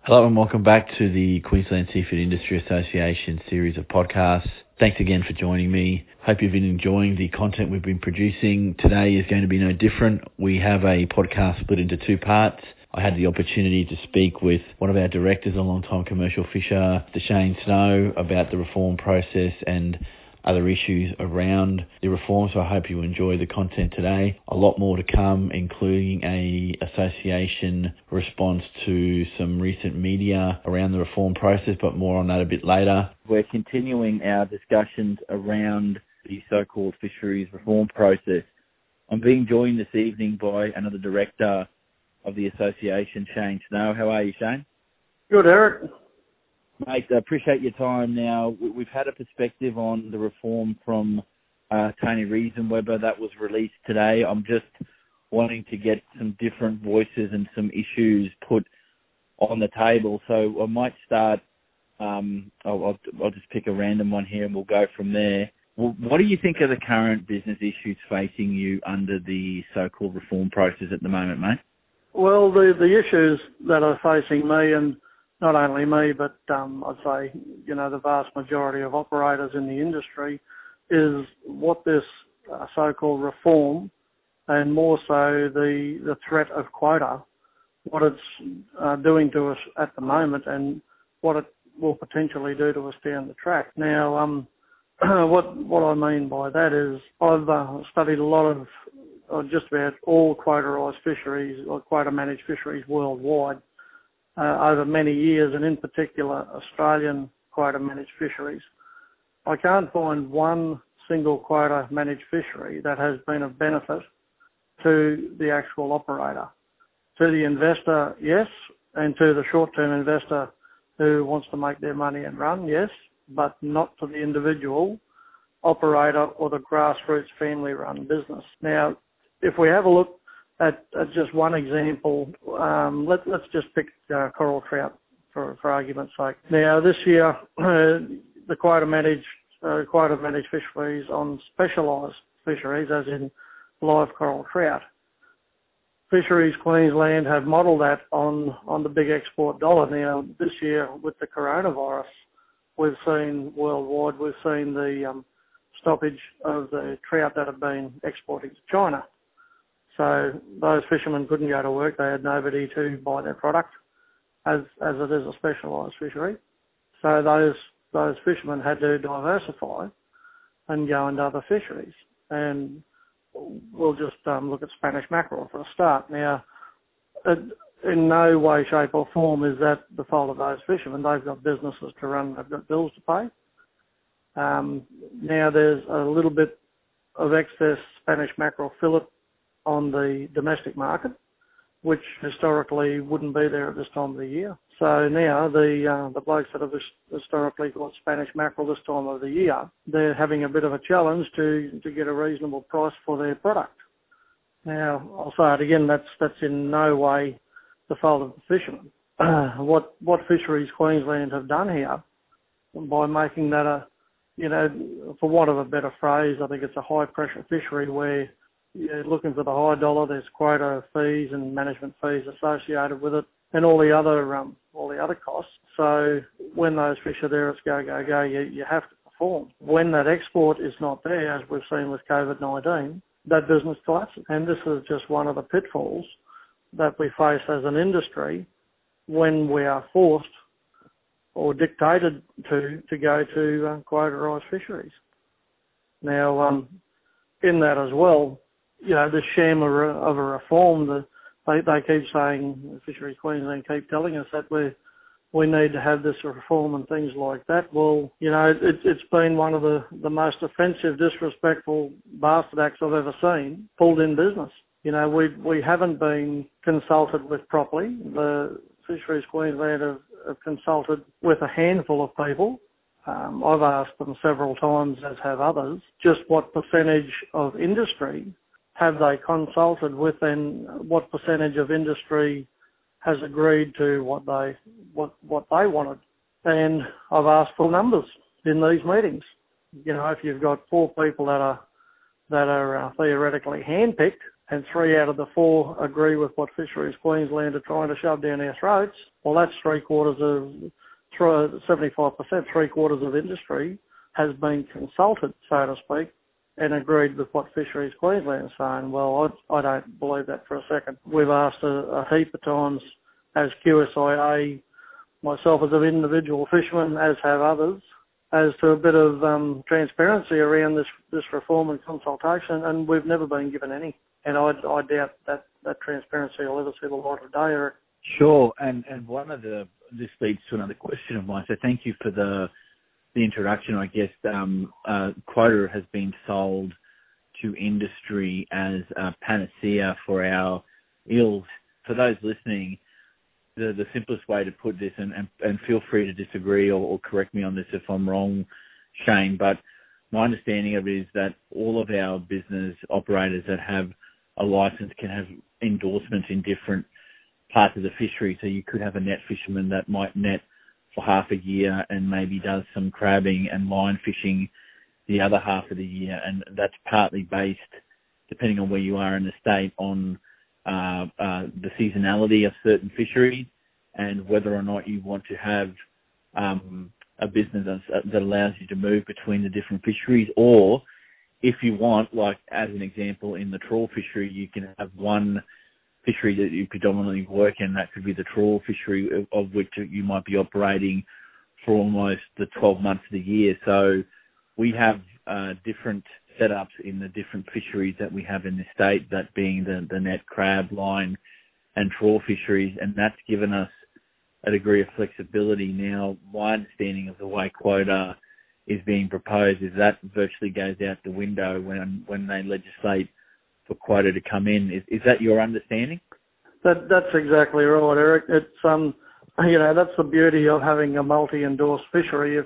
Hello and welcome back to the Queensland Seafood Industry Association series of podcasts. Thanks again for joining me. Hope you've been enjoying the content we've been producing. Today is going to be no different. We have a podcast split into two parts. I had the opportunity to speak with one of our directors, a long-time commercial fisher, Shane Snow, about the reform process and other issues around the reform, so I hope you enjoy the content today. A lot more to come, including a association response to some recent media around the reform process, but more on that a bit later. We're continuing our discussions around the so-called fisheries reform process. I'm being joined this evening by another director of the association, Shane Snow. How are you, Shane? Good, Eric. Mate, I appreciate your time. Now, we've had a perspective on the reform from Tony Riesenweber that was released today. I'm just wanting to get some different voices and some issues put on the table. So I might start, I'll just pick a random one here and we'll go from there. What do you think are the current business issues facing you under the so-called reform process at the moment, mate? Well, the issues that are facing me, and not only me, but I'd say, the vast majority of operators in the industry, is what this so-called reform, and more so the threat of quota, what it's doing to us at the moment and what it will potentially do to us down the track. Now, what I mean by that is I've studied a lot of just about all quotarised fisheries or quota-managed fisheries worldwide over many years, and in particular Australian quota-managed fisheries. I can't find one single quota-managed fishery that has been of benefit to the actual operator. To the investor, yes, and to the short-term investor who wants to make their money and run, yes, but not to the individual operator or the grassroots family-run business. Now, if we have a look at just one example, let's just pick coral trout for argument's sake. Now, this year, the quota-managed fisheries on specialised fisheries, as in live coral trout, Fisheries Queensland have modelled that on the big export dollar. Now, this year with the coronavirus, we've seen worldwide, the stoppage of the trout that have been exporting to China. So those fishermen couldn't go to work. They had nobody to buy their product, as it is a specialised fishery. So those fishermen had to diversify and go into other fisheries. And we'll just look at Spanish mackerel for a start. Now, in no way, shape or form is that the fault of those fishermen. They've got businesses to run. They've got bills to pay. Now there's a little bit of excess Spanish mackerel fillet on the domestic market, which historically wouldn't be there at this time of the year. So now the blokes that have historically got Spanish mackerel this time of the year, they're having a bit of a challenge to get a reasonable price for their product. Now, I'll say it again, that's in no way the fault of the fishermen. What Fisheries Queensland have done here, by making that for want of a better phrase, I think it's a high pressure fishery where you're looking for the high dollar. There's quota fees and management fees associated with it, and all the other costs. So when those fish are there, it's go, go, go. You have to perform. When that export is not there, as we've seen with COVID-19, that business collapses. And this is just one of the pitfalls that we face as an industry when we are forced or dictated to go to quotarised fisheries. Now, in that as well, the sham of a reform, they keep saying, Fisheries Queensland keep telling us that we need to have this reform and things like that. Well, it's been one of the most offensive, disrespectful bastard acts I've ever seen pulled in business. We haven't been consulted with properly. The Fisheries Queensland have consulted with a handful of people. I've asked them several times, as have others, just what percentage of industry have they consulted with, and what percentage of industry has agreed to what they wanted. And I've asked for numbers in these meetings. If you've got 4 people that are theoretically handpicked, and 3 out of the 4 agree with what Fisheries Queensland are trying to shove down our throats, well, that's 75%, 3/4 of industry has been consulted, so to speak, and agreed with what Fisheries Queensland is saying. Well, I don't believe that for a second. We've asked a heap of times as QSIA, myself as an individual fisherman, as have others, as to a bit of transparency around this reform and consultation, and we've never been given any. And I doubt that transparency will ever see the light of day, Eric. Sure, and this leads to another question of mine. So thank you for the introduction. I guess quota has been sold to industry as a panacea for our ills. For those listening, the simplest way to put this, and feel free to disagree or correct me on this if I'm wrong, Shane, but my understanding of it is that all of our business operators that have a license can have endorsements in different parts of the fishery. So you could have a net fisherman that might net for half a year and maybe does some crabbing and line fishing the other half of the year. And that's partly based, depending on where you are in the state, on the seasonality of certain fisheries and whether or not you want to have a business that allows you to move between the different fisheries, or if you want, like as an example, in the trawl fishery, you can have one fishery that you predominantly work in. That could be the trawl fishery, of which you might be operating for almost the 12 months of the year. So we have different setups in the different fisheries that we have in the state, that being the net, crab, line and trawl fisheries, and that's given us a degree of flexibility. Now, my understanding of the way quota is being proposed is that virtually goes out the window when they legislate for quota to come in. Is that your understanding? That's exactly right, Eric. It's that's the beauty of having a multi-endorsed fishery.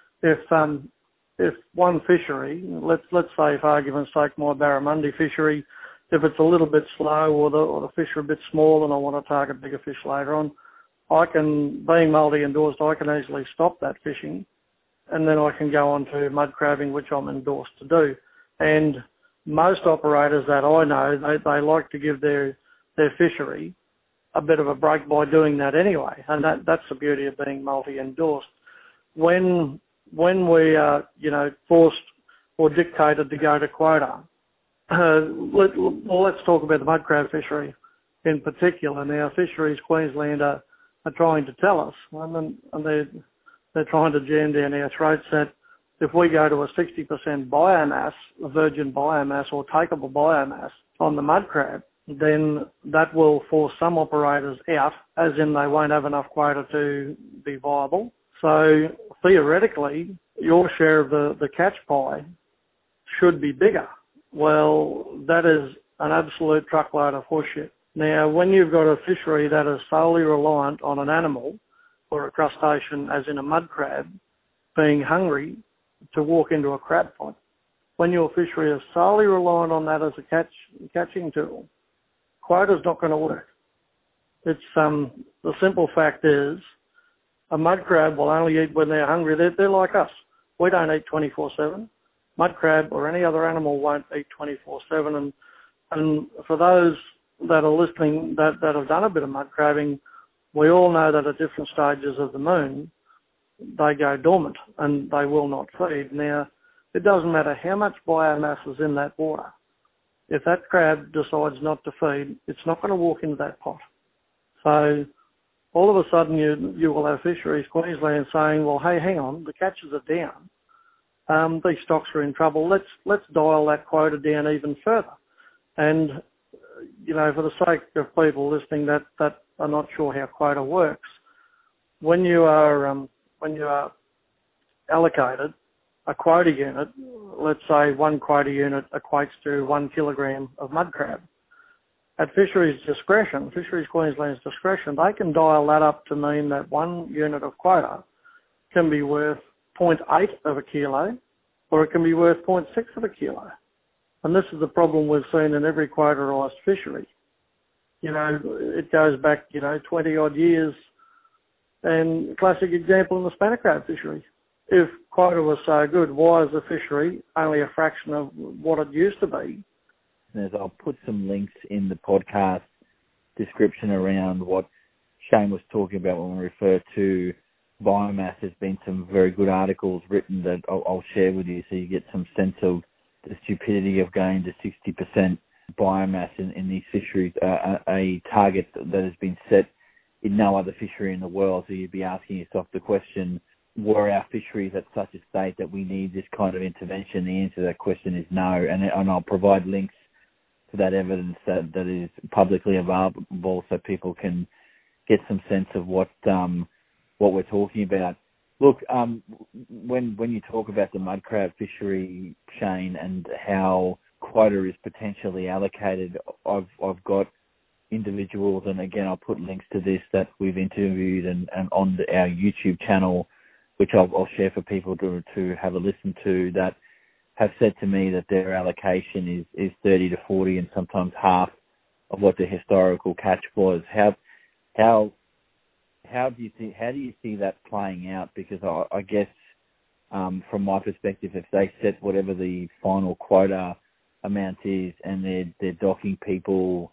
If one fishery, let's say for argument's sake, my Barramundi fishery, if it's a little bit slow or the fish are a bit small and I want to target bigger fish later on, being multi-endorsed, I can easily stop that fishing, and then I can go on to mud crabbing, which I'm endorsed to do. And most operators that I know, they like to give their fishery a bit of a break by doing that anyway, and that's the beauty of being multi-endorsed. When we are, forced or dictated to go to quota, let's talk about the mud crab fishery in particular. Now, Fisheries Queensland are trying to tell us, and they're trying to jam down our throats, that if we go to a 60% biomass, virgin biomass or takeable biomass on the mud crab, then that will force some operators out, as in they won't have enough quota to be viable. So theoretically, your share of the catch pie should be bigger. Well, that is an absolute truckload of horseshit. Now, when you've got a fishery that is solely reliant on an animal or a crustacean, as in a mud crab, being hungry to walk into a crab pot, when your fishery is solely reliant on that as a catching tool, quota's not going to work. It's the simple fact is, a mud crab will only eat when they're hungry. They're like us. We don't eat 24/7. Mud crab or any other animal won't eat 24/7. And for those that are listening that have done a bit of mud crabbing, we all know that at different stages of the moon, they go dormant and they will not feed. Now, it doesn't matter how much biomass is in that water. If that crab decides not to feed, it's not going to walk into that pot. So all of a sudden you will have Fisheries Queensland saying, well, hey, hang on, the catches are down. These stocks are in trouble. Let's dial that quota down even further. And, for the sake of people listening that are not sure how quota works, when you are allocated a quota unit, let's say one quota unit equates to 1 kilogram of mud crab. At Fisheries Queensland's discretion, they can dial that up to mean that 1 unit of quota can be worth 0.8 of a kilo, or it can be worth 0.6 of a kilo. And this is the problem we've seen in every quotarised fishery. It goes back, 20 odd years. And classic example in the spanner crab fishery. If quota was so good, why is the fishery only a fraction of what it used to be? listeners, I'll put some links in the podcast description around what Shane was talking about when we refer to biomass. There's been some very good articles written that I'll share with you so you get some sense of the stupidity of going to 60% biomass in these fisheries, a target that has been set in no other fishery in the world. So you'd be asking yourself the question, were our fisheries at such a state that we need this kind of intervention? The answer to that question is no. And I'll provide links to that evidence that is publicly available so people can get some sense of what we're talking about. Look, when you talk about the mud crab fishery, Shane, and how quota is potentially allocated, I've got individuals, and again, I'll put links to this, that we've interviewed and on our YouTube channel, which I'll share for people to have a listen to, that have said to me that their allocation is 30 to 40 and sometimes half of what the historical catch was. How do you see that playing out? Because I guess from my perspective, if they set whatever the final quota amount is and they're docking people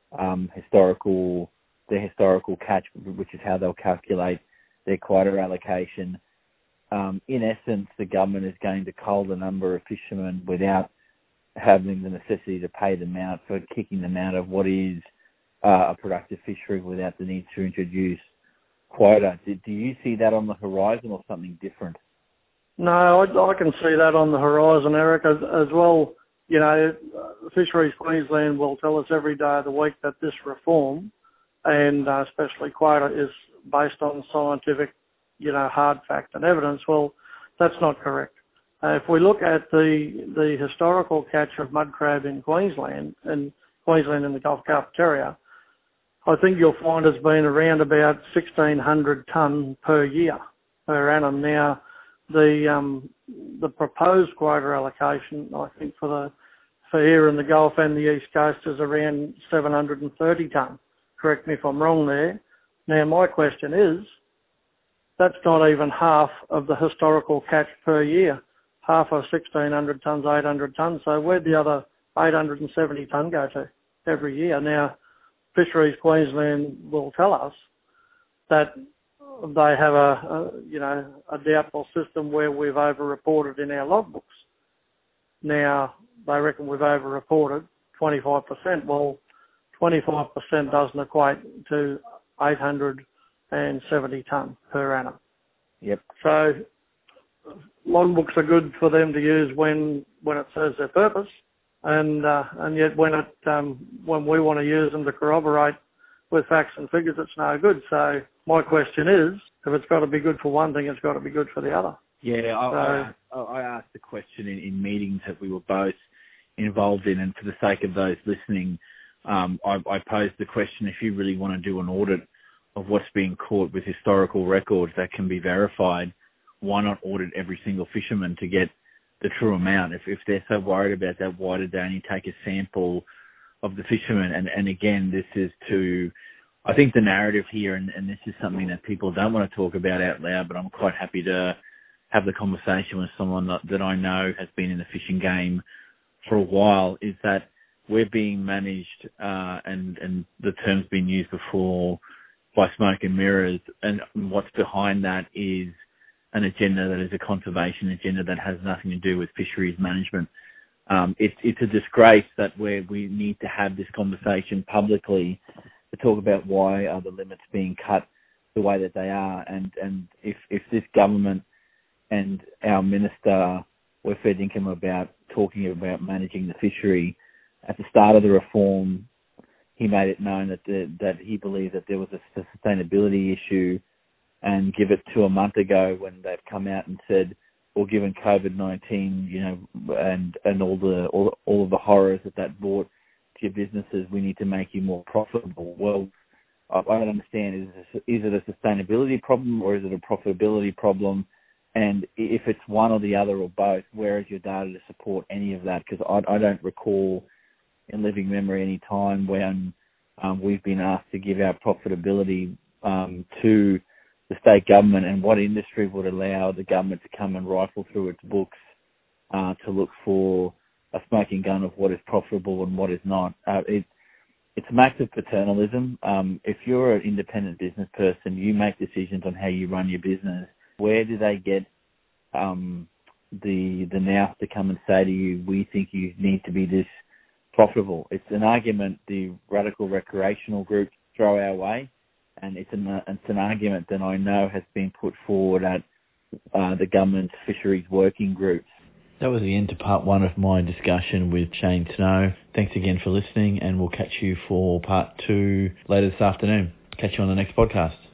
their historical catch, which is how they'll calculate their quota allocation, in essence, the government is going to cull the number of fishermen without having the necessity to pay them out for kicking them out of what is a productive fishery without the need to introduce quota. Do you see that on the horizon or something different? No, I can see that on the horizon, Eric, as well. You know, Fisheries Queensland will tell us every day of the week that this reform, and especially quota, is based on scientific, hard fact and evidence. Well, that's not correct. If we look at the historical catch of mud crab in Queensland and the Gulf Carpentaria, I think you'll find it's been around about 1,600 tonne per year, per annum. Now, the proposed quota allocation, I think, for here in the Gulf and the East Coast is around 730 tonne. Correct me if I'm wrong there. Now, my question is, that's not even half of the historical catch per year. Half of 1,600 tonnes, 800 tonnes. So where'd the other 870 tonne go to every year? Now, Fisheries Queensland will tell us that they have a doubtful system where we've over-reported in our logbooks. Now, they reckon we've over-reported 25%. Well, 25% doesn't equate to 870 tonne per annum. Yep. So logbooks are good for them to use when it serves their purpose, and yet when we want to use them to corroborate with facts and figures, it's no good. So my question is, if it's got to be good for one thing, it's got to be good for the other. Yeah, I asked the question in meetings that we were both involved in, and for the sake of those listening, I posed the question, if you really want to do an audit of what's being caught with historical records that can be verified, why not audit every single fisherman to get the true amount? If they're so worried about that, why did they only take a sample of the fishermen? And again, this is I think the narrative here, and this is something that people don't want to talk about out loud, but I'm quite happy to have the conversation with someone that I know has been in the fishing game for a while, is that we're being managed, and the term's been used before, by smoke and mirrors, and what's behind that is an agenda that is a conservation agenda that has nothing to do with fisheries management. It's a disgrace that we need to have this conversation publicly to talk about why are the limits being cut the way that they are, and if this government and our minister were fair dinkum about talking about managing the fishery at the start of the reform, he made it known that he believed that there was a sustainability issue, and give it to a month ago when they've come out and said, well, given COVID-19, and all of the horrors that brought to your businesses, we need to make you more profitable. Well, I don't understand. Is it a sustainability problem or is it a profitability problem? And if it's one or the other or both, where is your data to support any of that? Because I don't recall in living memory any time when we've been asked to give our profitability to the state government, and what industry would allow the government to come and rifle through its books to look for smoking gun of what is profitable and what is not. It's massive paternalism. If you're an independent business person, you make decisions on how you run your business. Where do they get the nous to come and say to you, we think you need to be this profitable? It's an argument the radical recreational groups throw our way, and it's an argument that I know has been put forward at the government's fisheries working groups. That was the end to part one of my discussion with Shane Snow. Thanks again for listening, and we'll catch you for part two later this afternoon. Catch you on the next podcast.